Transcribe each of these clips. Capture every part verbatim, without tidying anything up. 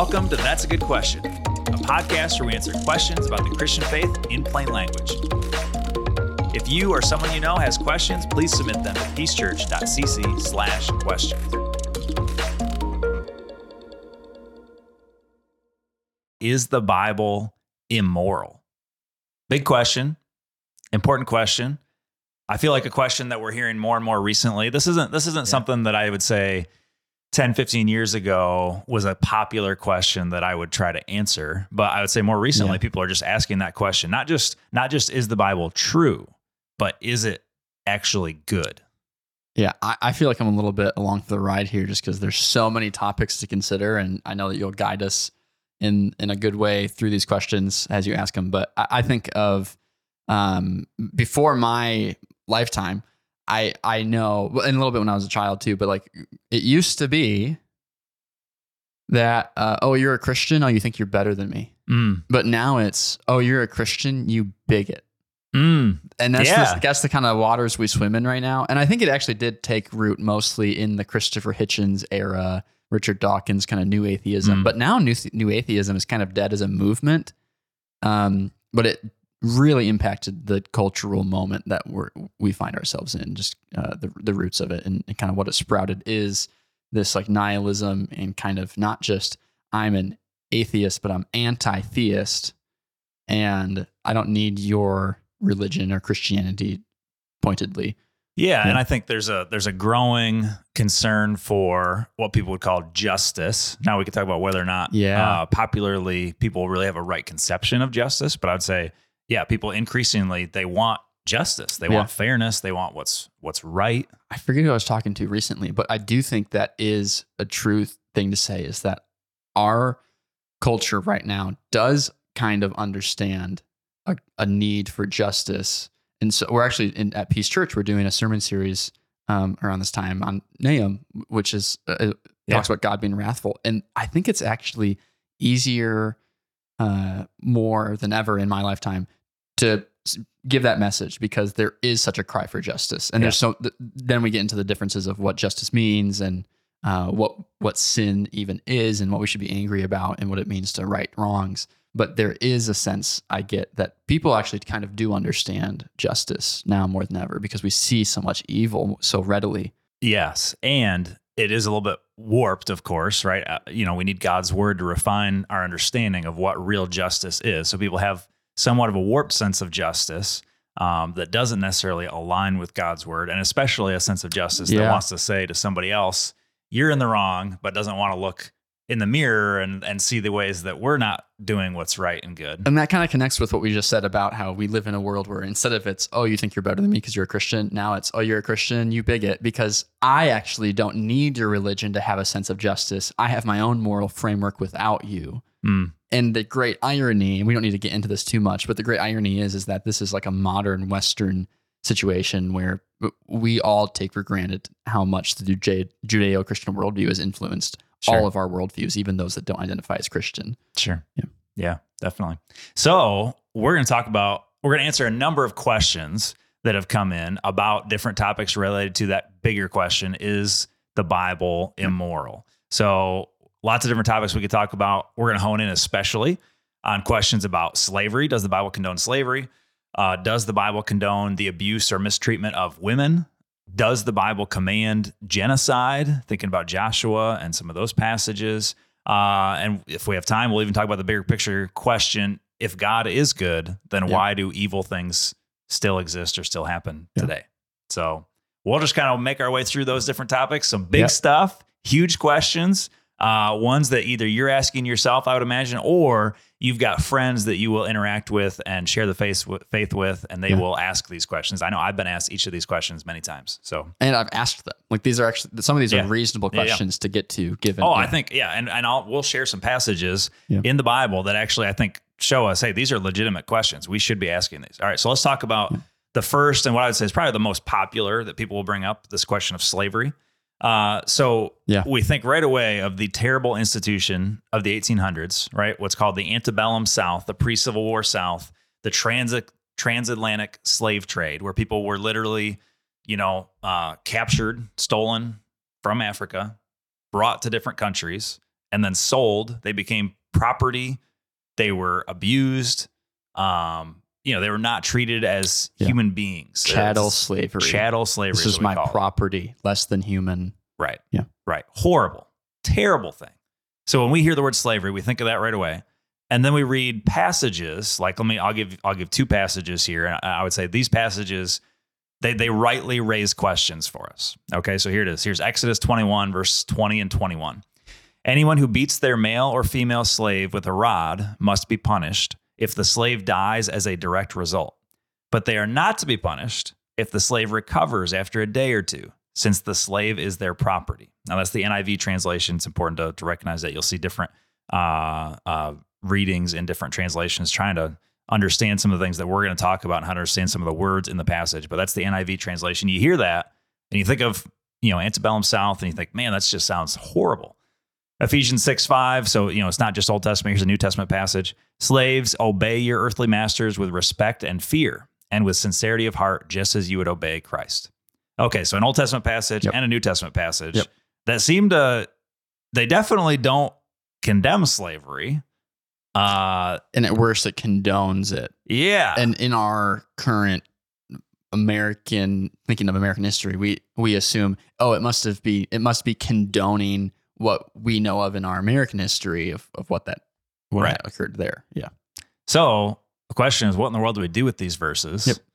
Welcome to That's a Good Question, a podcast where we answer questions about the Christian faith in plain language. If you or someone you know has questions, please submit them to peacechurch.cc slash questions. Is the Bible immoral? Big question, important question. I feel like a question that we're hearing more and more recently. This isn't this isn't yeah. something that I would say ten, fifteen years ago was a popular question that I would try to answer. But I would say more recently, yeah. people are just asking that question. Not just not just is the Bible true, but is it actually good? Yeah, I, I feel like I'm a little bit along for the ride here just because there's so many topics to consider. And I know that you'll guide us in, in a good way through these questions as you ask them. But I, I think of um, before my lifetime, I I know, and a little bit when I was a child too, but like it used to be that, uh, oh, you're a Christian? Oh, you think you're better than me. Mm. But now it's, oh, you're a Christian? You bigot. Mm. And that's, yeah. the, that's the kind of waters we swim in right now. And I think it actually did take root mostly in the Christopher Hitchens era, Richard Dawkins kind of new atheism. Mm. But now new, new atheism is kind of dead as a movement. Um, but it really impacted the cultural moment that we're, we find ourselves in, just uh, the the roots of it and, and kind of what it sprouted is this like nihilism and kind of not just I'm an atheist, but I'm anti-theist and I don't need your religion or Christianity pointedly. Yeah, yeah, and I think there's a there's a growing concern for what people would call justice. Now we could talk about whether or not yeah. uh, popularly people really have a right conception of justice, but I'd say yeah, people increasingly, they want justice. They yeah. want fairness. They want what's what's right. I forget who I was talking to recently, but I do think that is a true thing to say is that our culture right now does kind of understand a, a need for justice. And so we're actually in, at Peace Church, we're doing a sermon series um, around this time on Nahum, which is uh, yeah. talks about God being wrathful. And I think it's actually easier uh, more than ever in my lifetime to give that message because there is such a cry for justice. And yeah. there's so, th- then we get into the differences of what justice means and uh, what, what sin even is and what we should be angry about and what it means to right wrongs. But there is a sense I get that people actually kind of do understand justice now more than ever because we see so much evil so readily. Yes. And it is a little bit warped, of course, right? Uh, you know, we need God's word to refine our understanding of what real justice is. So people have somewhat of a warped sense of justice um, that doesn't necessarily align with God's word, and especially a sense of justice yeah. that wants to say to somebody else, you're in the wrong, but doesn't want to look in the mirror and, and see the ways that we're not doing what's right and good. And that kind of connects with what we just said about how we live in a world where instead of it's, oh, you think you're better than me because you're a Christian, now it's, oh, you're a Christian, you bigot, because I actually don't need your religion to have a sense of justice. I have my own moral framework without you. Mm. And the great irony, and we don't need to get into this too much, but the great irony is, is that this is like a modern Western situation where we all take for granted how much the Judeo-Christian worldview has influenced sure. all of our worldviews, even those that don't identify as Christian. Sure. Yeah, yeah, definitely. So we're going to talk about, we're going to answer a number of questions that have come in about different topics related to that bigger question, is the Bible immoral? So lots of different topics we could talk about. We're going to hone in especially on questions about slavery. Does the Bible condone slavery? Uh, does the Bible condone the abuse or mistreatment of women? Does the Bible command genocide? Thinking about Joshua and some of those passages. Uh, and if we have time, we'll even talk about the bigger picture question. If God is good, then yeah. why do evil things still exist or still happen yeah. today? So we'll just kind of make our way through those different topics. Some big yeah. stuff, huge questions. Uh, ones that either you're asking yourself, I would imagine, or you've got friends that you will interact with and share the faith with, faith with, and they yeah. will ask these questions. I know I've been asked each of these questions many times. So, and I've asked them. Like these are actually some of these yeah. are reasonable questions yeah, yeah. to get to. Given, oh, yeah. I think yeah, and and I'll we'll share some passages yeah. in the Bible that actually I think show us, hey, these are legitimate questions. We should be asking these. All right, so let's talk about yeah. the first and what I would say is probably the most popular that people will bring up. This question of slavery. Uh, so yeah. we think right away of the terrible institution of the eighteen hundreds, right? What's called the antebellum South, the pre-Civil War South, the transit transatlantic slave trade, where people were literally, you know, uh, captured, stolen from Africa, brought to different countries, and then sold. They became property. They were abused. Um, you know, they were not treated as yeah. human beings. Chattel it's, slavery. Chattel slavery. This is, is my property, it. less than human. Right. Yeah. Right. Horrible, terrible thing. So when we hear the word slavery, we think of that right away. And then we read passages like, let me, I'll give, I'll give two passages here. And I would say these passages, they, they rightly raise questions for us. Okay. So here it is. Here's Exodus twenty-one, verse twenty and twenty-one. Anyone who beats their male or female slave with a rod must be punished if the slave dies as a direct result. But they are not to be punished if the slave recovers after a day or two, since the slave is their property. Now, that's the N I V translation. It's important to, to recognize that. You'll see different uh, uh, readings in different translations trying to understand some of the things that we're going to talk about and how to understand some of the words in the passage. But that's the N I V translation. You hear that, and you think of, you know, antebellum South, and you think, man, that just sounds horrible. Ephesians six five, so, you know, it's not just Old Testament. Here's a New Testament passage. Slaves, obey your earthly masters with respect and fear and with sincerity of heart, just as you would obey Christ. Okay, so an Old Testament passage yep. and a New Testament passage yep. that seem to, they definitely don't condemn slavery. Uh, and at worst, it condones it. Yeah. And in our current American, thinking of American history, we we assume, oh, it must have be, it must be condoning what we know of in our American history of, of what that what right. occurred there. Yeah. So the question is, what in the world do we do with these verses? Yep.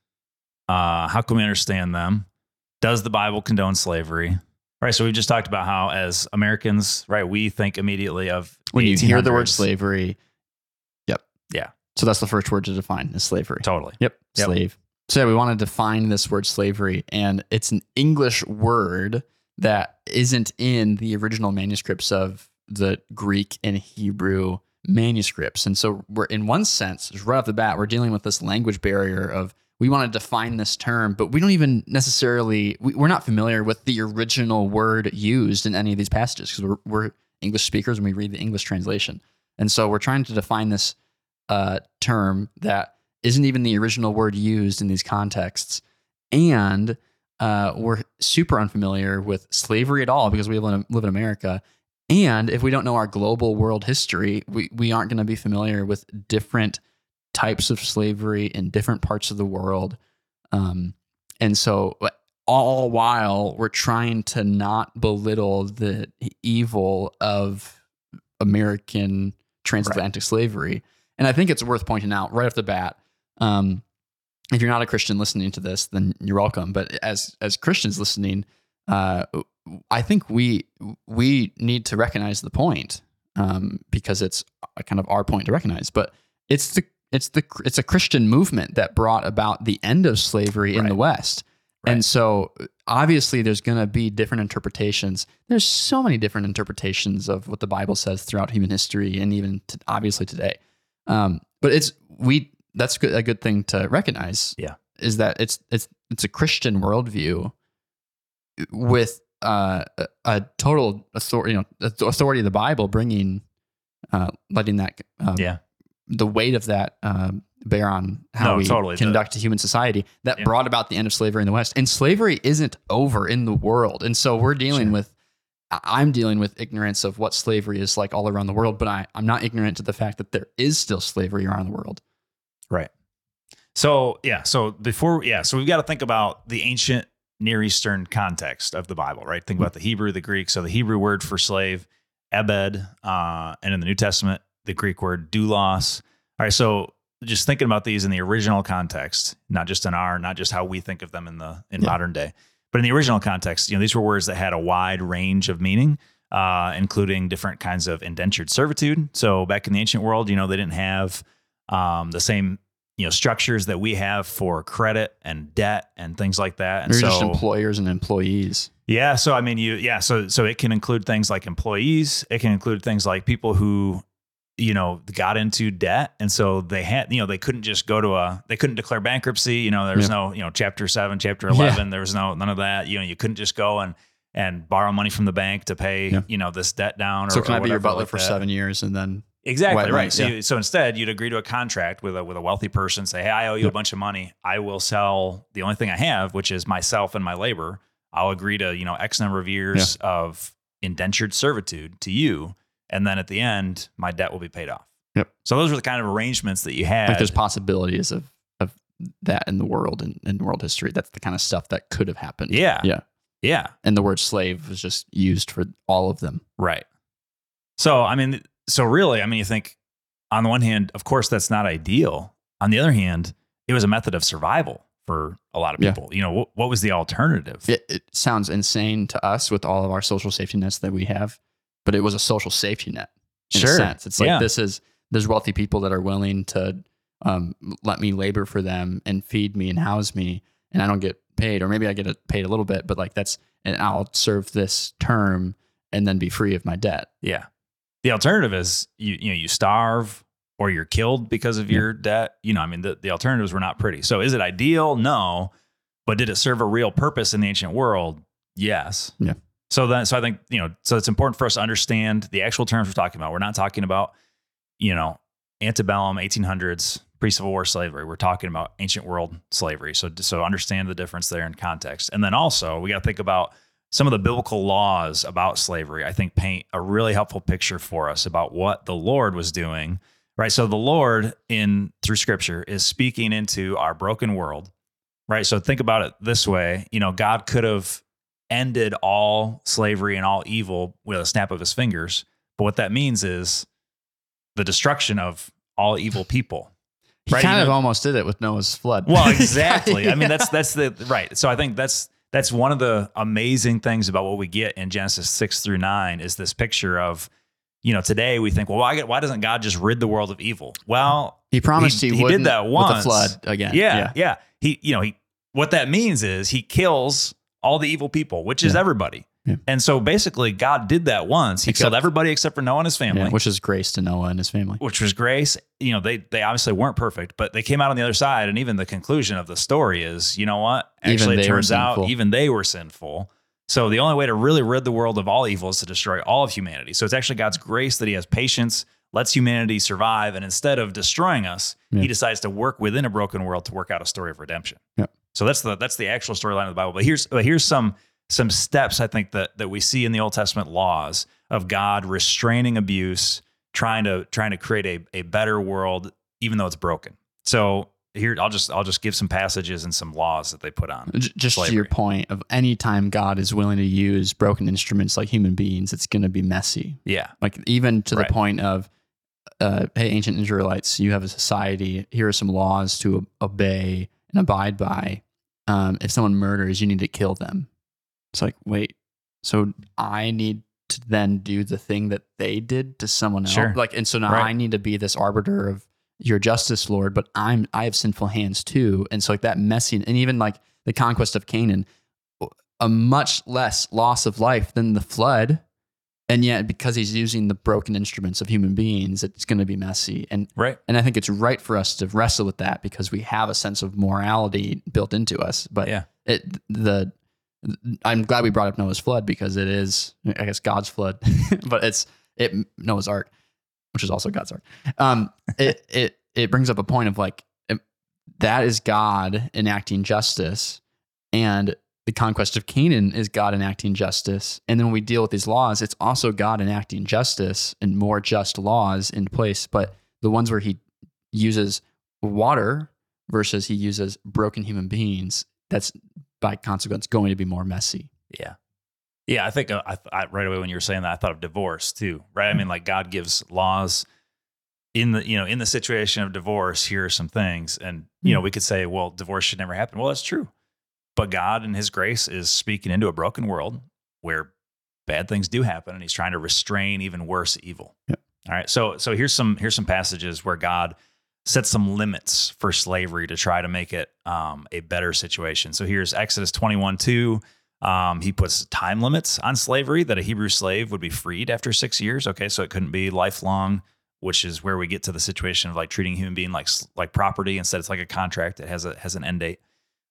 Uh, how can we understand them? Does the Bible condone slavery? Right. So we just talked about how, as Americans, right, we think immediately of when you hear the word slavery. Yep. Yeah. So that's the first word to define is slavery. Totally. Yep. yep. Slave. So yeah, we want to define this word slavery, and it's an English word that isn't in the original manuscripts of the Greek and Hebrew manuscripts. And so we're, in one sense, right off the bat, we're dealing with this language barrier of, we want to define this term, but we don't even necessarily, we, we're not familiar with the original word used in any of these passages because we're, we're English speakers and we read the English translation. And so we're trying to define this uh, term that isn't even the original word used in these contexts. And uh, we're super unfamiliar with slavery at all because we live in, live in America. And if we don't know our global world history, we, we aren't going to be familiar with different types of slavery in different parts of the world. Um, and so all while we're trying to not belittle the evil of American transatlantic right. slavery. And I think it's worth pointing out right off the bat, um, if you're not a Christian listening to this, then you're welcome. But as as Christians listening, uh, I think we we need to recognize the point um, because it's kind of our point to recognize. But it's the it's the it's a Christian movement that brought about the end of slavery right. in the West, right. and so obviously there's going to be different interpretations. There's so many different interpretations of what the Bible says throughout human history, and even to, obviously today. Um, but it's we. That's good, a good thing to recognize. Yeah, is that it's it's it's a Christian worldview with uh, a, a total authority, you know, authority of the Bible, bringing, uh, letting that, uh, yeah, the weight of that uh, bear on how no, we totally. conduct the, a human society that yeah. brought about the end of slavery in the West. And slavery isn't over in the world, and so we're dealing sure. with. I'm dealing with ignorance of what slavery is like all around the world, but I, I'm not ignorant to the fact that there is still slavery around the world. Right. So, yeah. So before, yeah. So we've got to think about the ancient Near Eastern context of the Bible, right? Think about the Hebrew, the Greek. So the Hebrew word for slave, ebed, uh, and in the New Testament, the Greek word doulos. All right. So just thinking about these in the original context, not just in our, not just how we think of them in the, in yeah. modern day, but in the original context, you know, these were words that had a wide range of meaning, uh, including different kinds of indentured servitude. So back in the ancient world, you know, they didn't have um, the same, you know, structures that we have for credit and debt and things like that. And They're so just employers and employees. Yeah. So, I mean, you, yeah. So, so it can include things like employees. It can include things like people who, you know, got into debt. And so they had, you know, they couldn't just go to a, they couldn't declare bankruptcy. You know, there was yeah. no, you know, chapter seven, chapter eleven, yeah. there was no, none of that. You know, you couldn't just go and, and borrow money from the bank to pay, yeah. you know, this debt down. So or, can or I be your butler like for that. seven years and then. Exactly. Right. right. So, yeah. you, so instead you'd agree to a contract with a, with a wealthy person, say, hey, I owe you yeah. a bunch of money. I will sell the only thing I have, which is myself and my labor. I'll agree to, you know, X number of years yeah. of indentured servitude to you. and then at the end, my debt will be paid off. Yep. So those were the kind of arrangements that you had. Like there's possibilities of of that in the world and in, in world history. That's the kind of stuff that could have happened. Yeah. Yeah. Yeah. And the word slave was just used for all of them. Right. So, I mean, so really, I mean, you think on the one hand, of course, that's not ideal. On the other hand, it was a method of survival for a lot of Yeah. people. You know, what, what was the alternative? It, it sounds insane to us with all of our social safety nets that we have, but it was a social safety net in Sure. a sense. It's like, Yeah. this is, there's wealthy people that are willing to um, let me labor for them and feed me and house me, and I don't get paid, or maybe I get it paid a little bit, but like that's, and I'll serve this term and then be free of my debt. Yeah. The alternative is you, you know, you starve or you're killed because of Yeah. your debt. You know, I mean, the, the alternatives were not pretty. So is it ideal? No. But did it serve a real purpose in the ancient world? Yes. Yeah. So then, so I think, you know, so it's important for us to understand the actual terms we're talking about. We're not talking about, you know, antebellum, eighteen hundreds, pre-Civil War slavery. We're talking about ancient world slavery. So, so understand the difference there in context. And then also we got to think about some of the biblical laws about slavery. I think paint a really helpful picture for us about what the Lord was doing, right? So the Lord in through scripture is speaking into our broken world, right? So think about it this way, you know, God could have ended all slavery and all evil with a snap of his fingers. But what that means is the destruction of all evil people. He Right, kind you of know- almost did it with Noah's flood. Well, exactly. I mean, Yeah. that's that's the right. So I think that's that's one of the amazing things about what we get in Genesis six through nine is this picture of, you know, today we think, well, why, why doesn't God just rid the world of evil? Well, He promised he, he did wouldn't that with once. the flood again. yeah, yeah, He, you know, he what that means is he kills all the evil people, which is Yeah. everybody. Yeah. And so basically, God did that once. He Except- killed everybody except for Noah and his family. Yeah, which is grace to Noah and his family. which was grace. You know, they they obviously weren't perfect, but they came out on the other side. And even the conclusion of the story is, you know what? Even Actually, it they were turns out sinful. even they were sinful. So the only way to really rid the world of all evil is to destroy all of humanity. So it's actually God's grace that he has patience, lets humanity survive. And instead of destroying us, Yeah. he decides to work within a broken world to work out a story of redemption. Yeah. So that's the that's the actual storyline of the Bible. But here's but here's some some steps I think that that we see in the Old Testament laws of God restraining abuse, trying to trying to create a, a better world, even though it's broken. So here I'll just I'll just give some passages and some laws that they put on. J- Just slavery. to your point of any time God is willing to use broken instruments like human beings, it's going to be messy. Yeah. Like even to Right. the point of, uh, hey, ancient Israelites, you have a society. Here are some laws to obey and abide by. Um, if someone murders, you need to kill them. It's like, wait, so I need to then do the thing that they did to someone else? Sure. Like, and so now Right. I need to be this arbiter of your justice, Lord, but I'm I have sinful hands too. And so like that messy, and even like the conquest of Canaan, a much less loss of life than the flood. And yet, because he's using the broken instruments of human beings, it's going to be messy. And Right. and I think it's right for us to wrestle with that because we have a sense of morality built into us. But Yeah. it the I'm glad we brought up Noah's flood because it is, I guess, God's flood, but it's it Noah's Ark, which is also God's Ark. Um, it it it brings up a point of like it- that is God enacting justice, and the conquest of Canaan is God enacting justice. And then when we deal with these laws, it's also God enacting justice and more just laws in place. But the ones where he uses water versus he uses broken human beings, that's by consequence going to be more messy. Yeah. Yeah. I think uh, I, I, right away when you were saying that, I thought of divorce too, right? I mean, like God gives laws in the, you know, in the situation of divorce, here are some things. And, you know, we could say, well, divorce should never happen. Well, that's true. But God in his grace is speaking into a broken world where bad things do happen, and he's trying to restrain even worse evil. Yep. All right. So, so here's some, here's some passages where God sets some limits for slavery to try to make it um, a better situation. So here's Exodus twenty-one two. Um, he puts time limits on slavery, that a Hebrew slave would be freed after six years. Okay. So it couldn't be lifelong, which is where we get to the situation of like treating human being like, like property. Instead, it's like a contract. It has a, has an end date.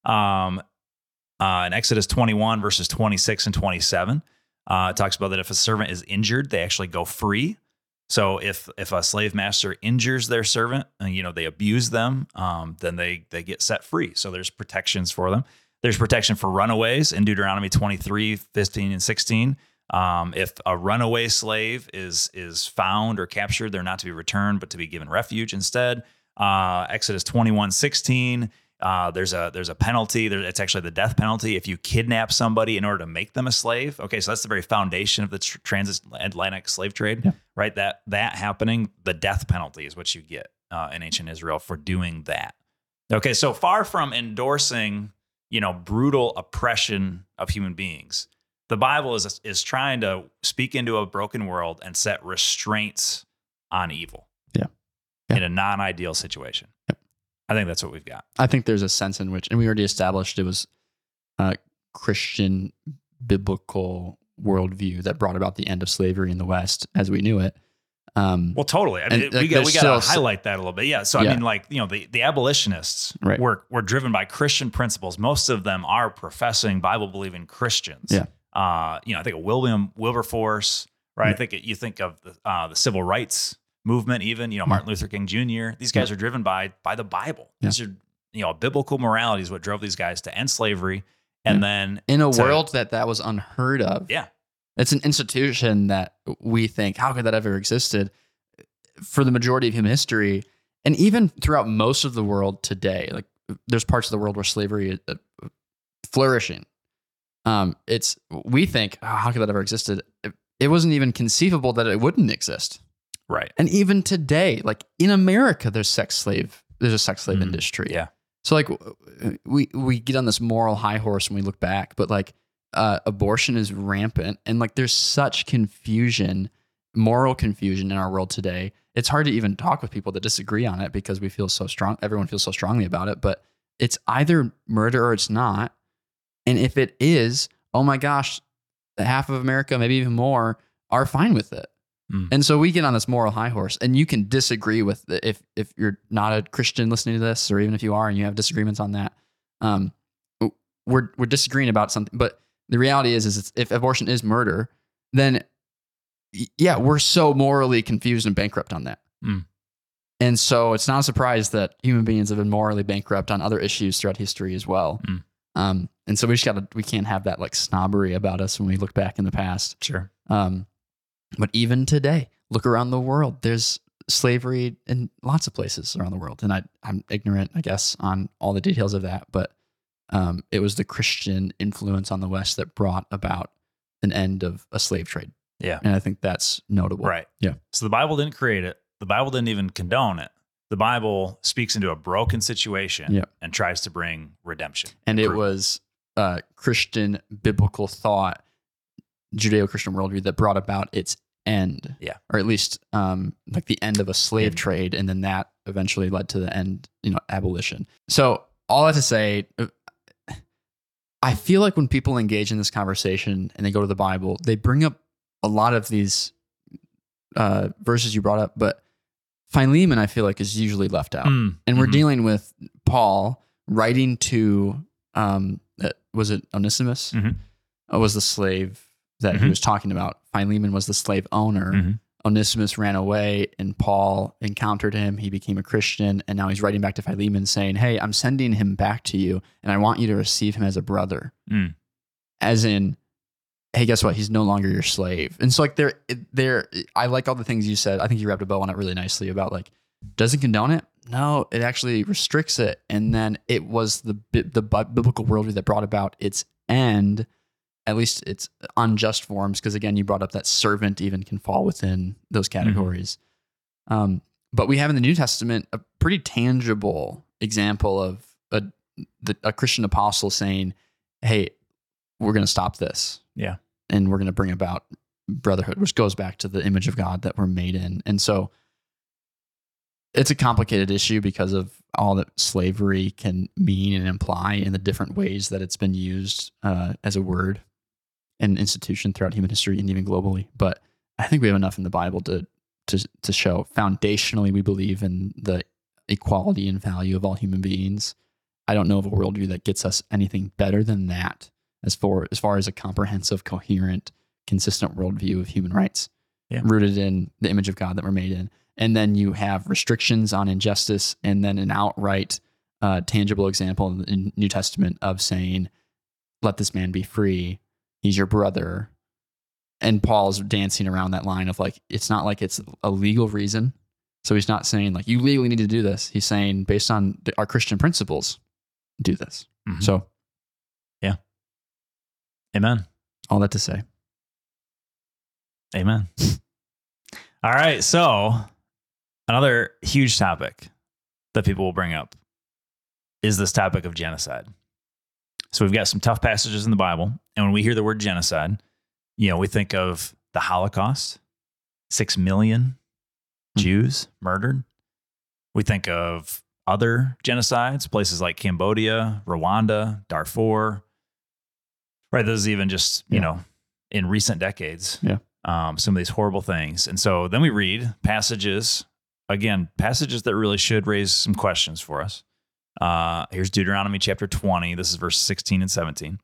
Um, Uh, in Exodus twenty-one, verses twenty-six and twenty-seven, uh, it talks about that if a servant is injured, they actually go free. So if if a slave master injures their servant, and you know they abuse them, um, then they they get set free. So there's protections for them. There's protection for runaways in Deuteronomy twenty-three, fifteen, and sixteen. Um, if a runaway slave is is found or captured, they're not to be returned, but to be given refuge instead. Uh, Exodus twenty-one sixteen. Uh, there's a there's a penalty. There, it's actually the death penalty if you kidnap somebody in order to make them a slave. Okay, so that's the very foundation of the tr- transatlantic slave trade, yeah. right? That that happening, the death penalty is what you get uh, in ancient Israel for doing that. Okay, so far from endorsing, you know, brutal oppression of human beings, the Bible is is trying to speak into a broken world and set restraints on evil. Yeah, yeah. in a non-ideal situation. Yep. I think that's what we've got. I think there's a sense in which, and we already established it was a Christian biblical worldview that brought about the end of slavery in the West as we knew it. Um, well, totally. I mean, and, we got we got to still, highlight that a little bit. Yeah. So yeah. I mean, like you know, the, the abolitionists right. were were driven by Christian principles. Most of them are professing Bible believing Christians. Yeah. Uh, you know, I think of William Wilberforce. Right. Yeah. I think it, you think of the uh, the civil rights movement. Even you know Martin yeah. Luther King Junior These guys yeah. are driven by by the Bible. Yeah. These are you know biblical morality is what drove these guys to end slavery. And yeah. then in a to, world that that was unheard of. Yeah. It's an institution that we think, how could that ever existed? For the majority of human history, and even throughout most of the world today, like there's parts of the world where slavery is uh, flourishing. Um, it's we think, oh, how could that ever existed? It, it wasn't even conceivable that it wouldn't exist, right? And even today, like in America, there's sex slave, there's a sex slave mm, industry. Yeah. So like we we get on this moral high horse when we look back, but like uh, abortion is rampant, and like there's such confusion, moral confusion in our world today. It's hard to even talk with people that disagree on it because we feel so strong. Everyone feels so strongly about it, but it's either murder or it's not. And if it is, oh my gosh, half of America, maybe even more, are fine with it. Mm. And so we get on this moral high horse, and you can disagree with it if if you're not a Christian listening to this, or even if you are and you have disagreements on that. Um, we're we're disagreeing about something, but the reality is, is it's, if abortion is murder, then yeah, we're so morally confused and bankrupt on that. Mm. And so it's not a surprise that human beings have been morally bankrupt on other issues throughout history as well. Mm. Um, and so we just gotta, we can't have that like snobbery about us when we look back in the past. Sure. Um, but even today, look around the world, there's slavery in lots of places around the world. And I, I'm ignorant, I guess, on all the details of that, but um, it was the Christian influence on the West that brought about an end of a slave trade. Yeah. And I think that's notable. Right. Yeah. So the Bible didn't create it. The Bible didn't even condone it. The Bible speaks into a broken situation yep. and tries to bring redemption. And it was uh, Christian biblical thought, Judeo-Christian worldview that brought about its end. Yeah. Or at least um, like the end of a slave mm-hmm. trade. And then that eventually led to the end, you know, abolition. So all that to say, I feel like when people engage in this conversation and they go to the Bible, they bring up a lot of these uh, verses you brought up, but Philemon, I feel like, is usually left out. Mm. And we're mm-hmm. dealing with Paul writing to, um, uh, was it Onesimus? Mm-hmm. Uh, was the slave that mm-hmm. he was talking about. Philemon was the slave owner. Mm-hmm. Onesimus ran away, and Paul encountered him. He became a Christian, and now he's writing back to Philemon saying, hey, I'm sending him back to you, and I want you to receive him as a brother. Mm. As in, hey, guess what? He's no longer your slave. And so like there, there, I like all the things you said. I think you wrapped a bow on it really nicely about like, doesn't condone it? No, it actually restricts it. And then it was the the biblical worldview that brought about its end, at least its unjust forms. Because again, you brought up that servant even can fall within those categories. Mm-hmm. Um, but we have in the New Testament a pretty tangible example of a, the, a Christian apostle saying, hey, we're going to stop this. Yeah. And we're going to bring about brotherhood, which goes back to the image of God that we're made in. And so it's a complicated issue because of all that slavery can mean and imply in the different ways that it's been used uh, as a word and institution throughout human history and even globally. But I think we have enough in the Bible to, to, to show foundationally we believe in the equality and value of all human beings. I don't know of a worldview that gets us anything better than that. As far as far as a comprehensive, coherent, consistent worldview of human rights, yeah. rooted in the image of God that we're made in, and then you have restrictions on injustice, and then an outright, uh, tangible example in the New Testament of saying, "Let this man be free. He's your brother. and Paul's dancing around that line of like, it's not like it's a legal reason. So he's not saying like, you legally need to do this. He's saying based on our Christian principles, do this. Mm-hmm. So. Yeah. Amen. All that to say. Amen. All right. So another huge topic that people will bring up is this topic of genocide. So we've got some tough passages in the Bible. And when we hear the word genocide, you know, we think of the Holocaust, six million mm-hmm. Jews murdered. We think of other genocides, places like Cambodia, Rwanda, Darfur. Right. Those even just, you yeah. know, in recent decades, yeah. um, some of these horrible things. And so then we read passages, again, passages that really should raise some questions for us. Uh, here's Deuteronomy chapter twenty. This is verse sixteen and seventeen.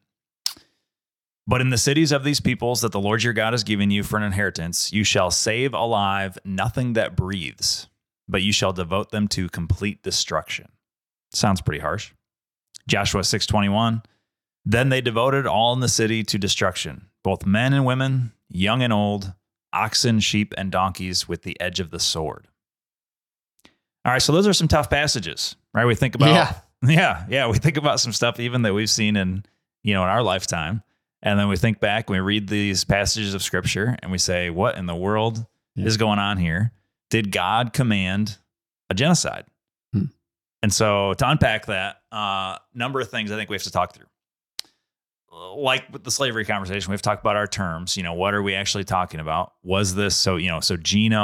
But in the cities of these peoples that the Lord your God is giving you for an inheritance, you shall save alive nothing that breathes, but you shall devote them to complete destruction. Sounds pretty harsh. Joshua six twenty-one. Then they devoted all in the city to destruction, both men and women, young and old, oxen, sheep, and donkeys with the edge of the sword. All right, so those are some tough passages, right? We think about, yeah, yeah, yeah, we think about some stuff even that we've seen in, you know, in our lifetime. And then we think back, we read these passages of scripture and we say, what in the world yeah. is going on here? Did God command a genocide? Hmm. And so to unpack that, a uh, number of things I think we have to talk through. Like with the slavery conversation, we've talked about our terms. You know, what are we actually talking about? Was this so, you know, so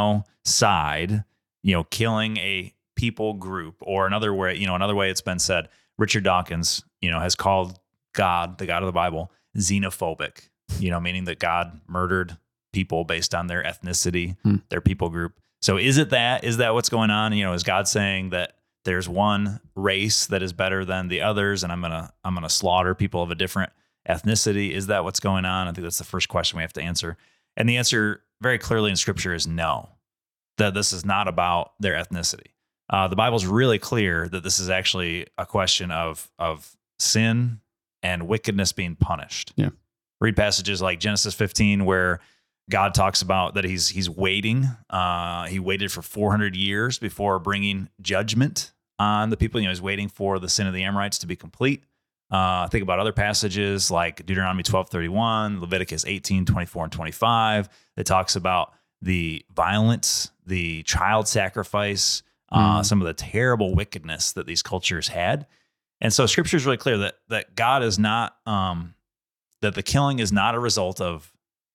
genocide, you know, killing a people group, or another way, you know, another way it's been said, Richard Dawkins, you know, has called God, the God of the Bible, xenophobic, you know, meaning that God murdered people based on their ethnicity, hmm. their people group. So is it that, is that what's going on? You know, is God saying that there's one race that is better than the others, and I'm going to, I'm going to slaughter people of a different ethnicity? Is that what's going on? I think that's the first question we have to answer. And the answer very clearly in scripture is no, that this is not about their ethnicity. Uh, the Bible's really clear that this is actually a question of, of sin and wickedness being punished. Yeah. Read passages like Genesis fifteen, where God talks about that he's, he's waiting. Uh, he waited for four hundred years before bringing judgment on the people. You know, he's waiting for the sin of the Amorites to be complete. Uh, think about other passages like Deuteronomy twelve thirty-one, Leviticus eighteen twenty-four and twenty-five, that talks about the violence, the child sacrifice, uh, mm. some of the terrible wickedness that these cultures had. And so scripture is really clear that that God is not, um, that the killing is not a result of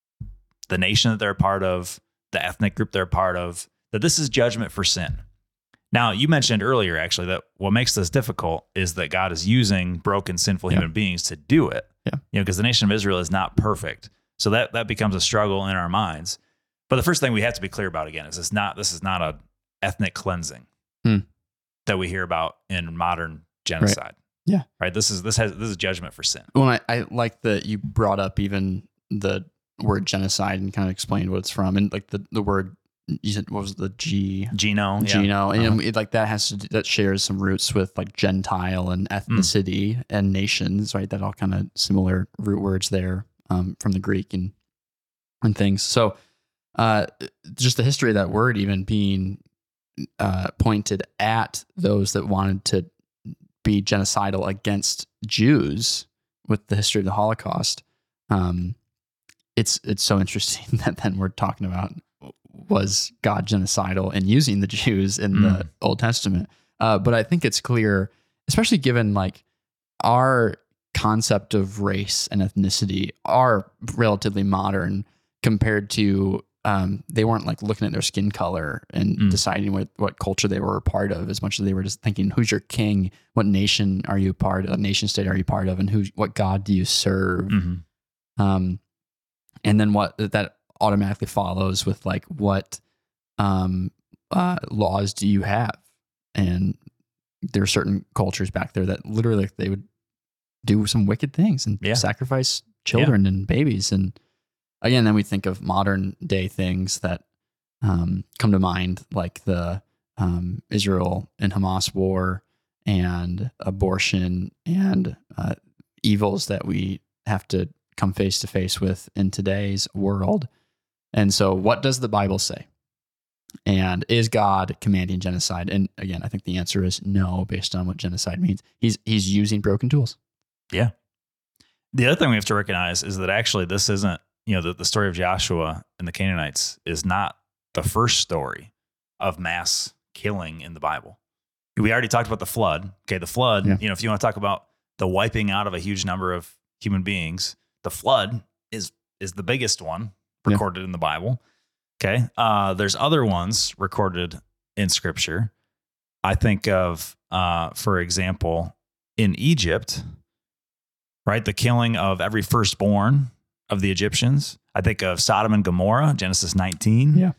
the nation that they're a part of, the ethnic group they're a part of, that this is judgment for sin. Now, you mentioned earlier, actually, that what makes this difficult is that God is using broken, sinful human yeah. beings to do it. Yeah. You know, because the nation of Israel is not perfect. So that, that becomes a struggle in our minds. But the first thing we have to be clear about, again, is it's not, this is not a ethnic cleansing hmm. that we hear about in modern genocide. Right. Yeah. Right. This is, this has, this is judgment for sin. Well, I, I like that you brought up even the word genocide and kind of explained what it's from. And like the, the word, you said, what was the G? Geno. Geno. Yeah. And uh-huh. it, like that has to, that shares some roots with like Gentile and ethnicity mm. and nations, right? That all kind of similar root words there um, from the Greek and, and things. So uh, just the history of that word even being uh, pointed at those that wanted to be genocidal against Jews with the history of the Holocaust. Um, it's, it's so interesting that then we're talking about was God genocidal and using the Jews in mm. the Old Testament. Uh, but I think it's clear, especially given like our concept of race and ethnicity are relatively modern compared to, um, they weren't like looking at their skin color and mm. deciding what, what culture they were a part of, as much as they were just thinking, who's your king? What nation are you a part of? What nation state are you part of? And who, what God do you serve? Mm-hmm. Um, and then what that automatically follows with like, what um, uh, laws do you have? And there are certain cultures back there that literally they would do some wicked things and yeah. sacrifice children yeah. and babies. And again, then we think of modern day things that um, come to mind, like the um, Israel and Hamas war and abortion and uh, evils that we have to come face to face with in today's world. And so what does the Bible say? And is God commanding genocide? And again, I think the answer is no, based on what genocide means. He's he's using broken tools. Yeah. The other thing we have to recognize is that actually this isn't, you know, the, the story of Joshua and the Canaanites is not the first story of mass killing in the Bible. We already talked about the flood. Okay, the flood, yeah. you know, if you want to talk about the wiping out of a huge number of human beings, the flood is is the biggest one recorded yeah. in the Bible. Okay. Uh, there's other ones recorded in Scripture. I think of, uh, for example, in Egypt, right? The killing of every firstborn of the Egyptians. I think of Sodom and Gomorrah, Genesis nineteen. Yeah.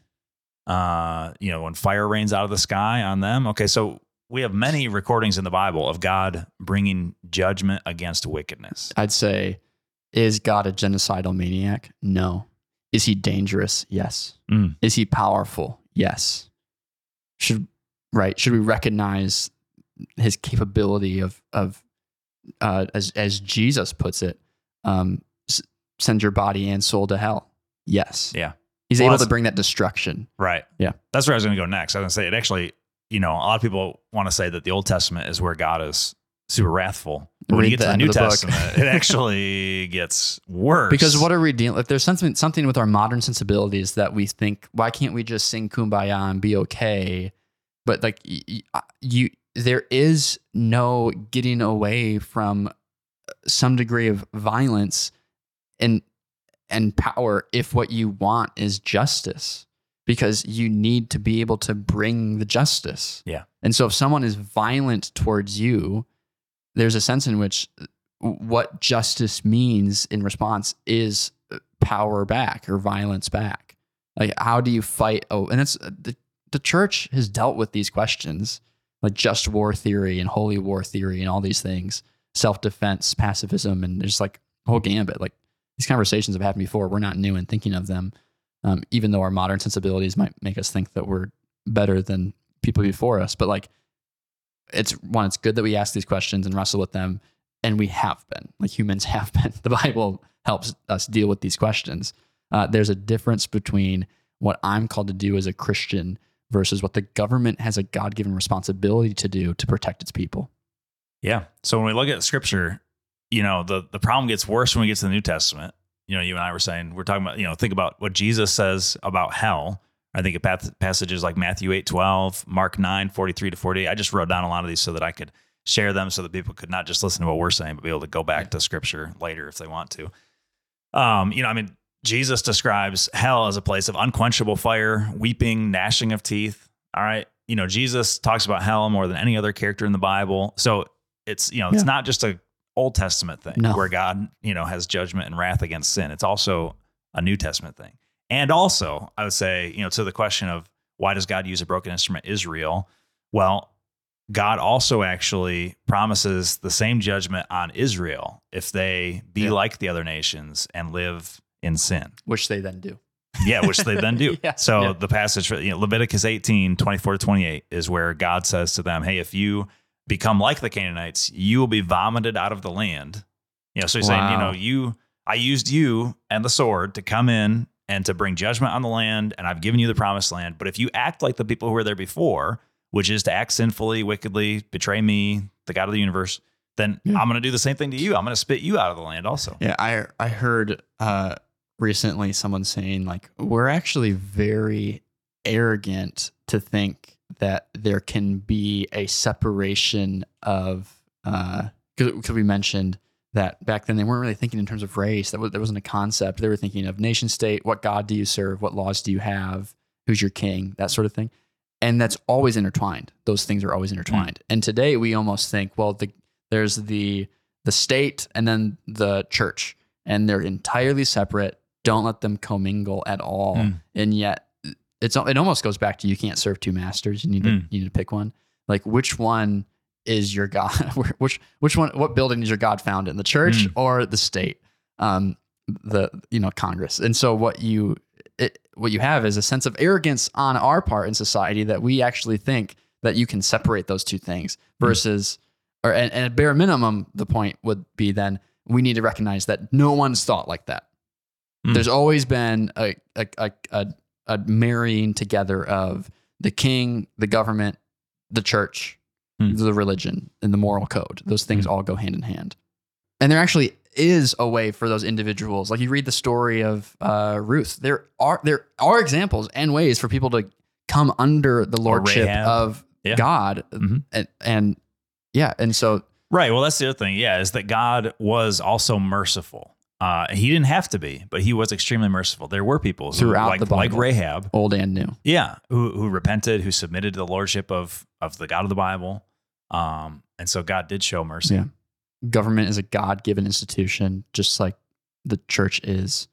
Uh, you know, when fire rains out of the sky on them. Okay. So we have many recordings in the Bible of God bringing judgment against wickedness. I'd say, is God a genocidal maniac? No. Is he dangerous? Yes. Mm. Is he powerful? Yes. Should right? Should we recognize his capability of of uh, as as Jesus puts it, um, s- send your body and soul to hell? Yes. Yeah. He's well, able to bring that destruction. Right. Yeah. That's where I was going to go next. I was going to say it actually. You know, a lot of people want to say that the Old Testament is where God is super wrathful. But when you get to the New Testament, it actually gets worse. Because what are we dealing? If there's something something with our modern sensibilities that we think, why can't we just sing Kumbaya and be okay? But like you, you there is no getting away from some degree of violence and and power if what you want is justice. Because you need to be able to bring the justice. Yeah. And so if someone is violent towards you, there's a sense in which what justice means in response is power back or violence back. Like, how do you fight? Oh, and it's the, the church has dealt with these questions, like just war theory and holy war theory and all these things, self-defense, pacifism, and there's like a whole gambit. Like these conversations have happened before. We're not new in thinking of them. Um, even though our modern sensibilities might make us think that we're better than people before us. But like, it's one, it's good that we ask these questions and wrestle with them. And we have been, like humans have been. The Bible helps us deal with these questions. Uh, there's a difference between what I'm called to do as a Christian versus what the government has a God-given responsibility to do to protect its people. Yeah. So when we look at Scripture, you know, the, the problem gets worse when we get to the New Testament. You know, you and I were saying, we're talking about, you know, think about what Jesus says about hell. I think of passages like Matthew eight twelve, Mark nine forty-three to forty. I just wrote down a lot of these so that I could share them so that people could not just listen to what we're saying, but be able to go back to Scripture later if they want to. Um, you know, I mean, Jesus describes hell as a place of unquenchable fire, weeping, gnashing of teeth. All right. You know, Jesus talks about hell more than any other character in the Bible. So it's, you know, it's yeah. not just a Old Testament thing no. where God, you know, has judgment and wrath against sin. It's also a New Testament thing. And also, I would say, you know, to the question of why does God use a broken instrument, Israel? Well, God also actually promises the same judgment on Israel if they be yeah. like the other nations and live in sin. Which they then do. Yeah, which they then do. yeah. So yeah. the passage, you know, Leviticus eighteen, twenty-four to twenty-eight is where God says to them, hey, if you become like the Canaanites, you will be vomited out of the land. You know, so he's wow. saying, you know, you, I used you and the sword to come in and to bring judgment on the land, and I've given you the promised land. But if you act like the people who were there before, which is to act sinfully, wickedly, betray me, the God of the universe, then yeah. I'm going to do the same thing to you. I'm going to spit you out of the land also. Yeah, I I heard uh, recently someone saying, like, we're actually very arrogant to think that there can be a separation of, uh, because we mentioned that back then they weren't really thinking in terms of race. That was, there wasn't a concept. They were thinking of nation state. What God do you serve? What laws do you have? Who's your king? That sort of thing. And that's always intertwined. Those things are always intertwined. Mm. And today we almost think, well, the, there's the the state and then the church, and they're entirely separate. Don't let them commingle at all. Mm. And yet it's it almost goes back to you can't serve two masters. You need to mm. you need to pick one. Like, which one is your God? which which one? What building is your God found in? The church mm. or the state? Um, the you know Congress. And so what you it, what you have is a sense of arrogance on our part in society that we actually think that you can separate those two things versus, mm. or and, and at bare minimum, the point would be then, we need to recognize that no one's thought like that. Mm. There's always been a, a, a, a, a marrying together of the king, the government, the church, mm. the religion, and the moral code. Those things mm. all go hand in hand. And there actually is a way for those individuals. Like you read the story of uh, Ruth. There are there are examples and ways for people to come under the lordship of yeah. God, mm-hmm. and, and yeah, and so right. Well, that's the other thing. Yeah, is that God was also merciful. Uh, he didn't have to be, but he was extremely merciful. There were people who, throughout like, the Bible, like Rahab, old and new. Yeah, who who repented, who submitted to the lordship of of the God of the Bible, um, and so God did show mercy. Yeah. Government is a God-given institution, just like the church is,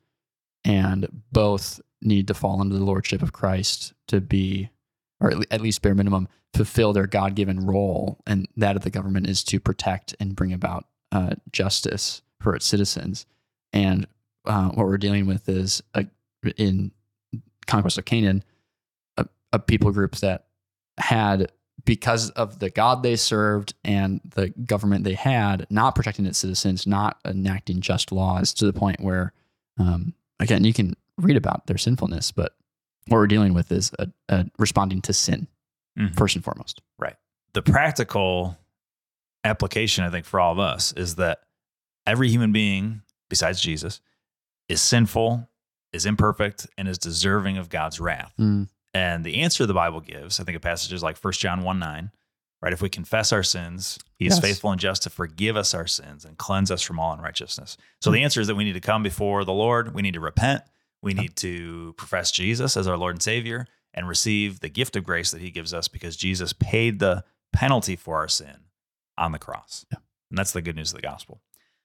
and both need to fall under the lordship of Christ to be, or at least bare minimum, fulfill their God-given role, and that of the government is to protect and bring about uh, justice for its citizens. And uh, what we're dealing with is, a, in Conquest of Canaan, a, a people group that had, because of the God they served and the government they had, not protecting its citizens, not enacting just laws, to the point where, um, again, you can read about their sinfulness, but what we're dealing with is a, a responding to sin, mm-hmm. first and foremost. Right. The practical application, I think, for all of us is that every human being, besides Jesus, is sinful, is imperfect, and is deserving of God's wrath. Mm. And the answer the Bible gives, I think of passages like First John one nine, right? If we confess our sins, he is yes. faithful and just to forgive us our sins and cleanse us from all unrighteousness. So mm-hmm. the answer is that we need to come before the Lord. We need to repent. We need to profess Jesus as our Lord and Savior and receive the gift of grace that he gives us because Jesus paid the penalty for our sin on the cross. Yeah. And that's the good news of the gospel.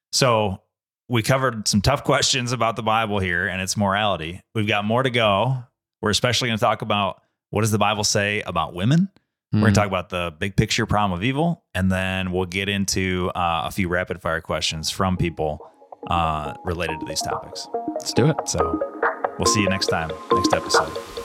So we covered some tough questions about the Bible here and its morality. We've got more to go. We're especially going to talk about what does the Bible say about women. Mm. We're going to talk about the big picture problem of evil, and then we'll get into uh, a few rapid fire questions from people uh, related to these topics. Let's do it. So we'll see you next time, next episode.